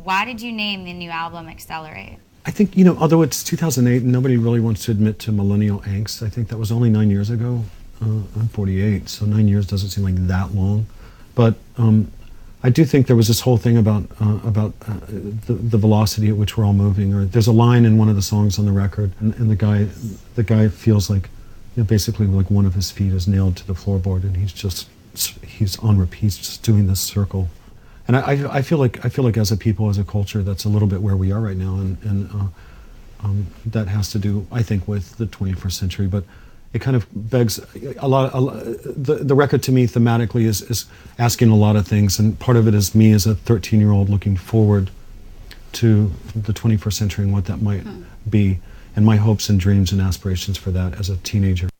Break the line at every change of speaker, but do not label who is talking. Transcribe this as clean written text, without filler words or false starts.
Why did you name the new album Accelerate?
I think, you know, although it's 2008 and nobody really wants to admit to millennial angst, I think that was only 9 years ago. I'm 48, so 9 years doesn't seem like that long. But I do think there was this whole thing about the velocity at which we're all moving. Or there's a line in one of the songs on the record, and the guy feels like, you know, basically like one of his feet is nailed to the floorboard, and he's on repeat, he's just doing this circle. And I feel like as a people, as a culture, that's a little bit where we are right now, and that has to do, I think, with the 21st century. But it kind of begs the record to me thematically is asking a lot of things, and part of it is me as a 13-year-old looking forward to the 21st century and what that might be, and my hopes and dreams and aspirations for that as a teenager.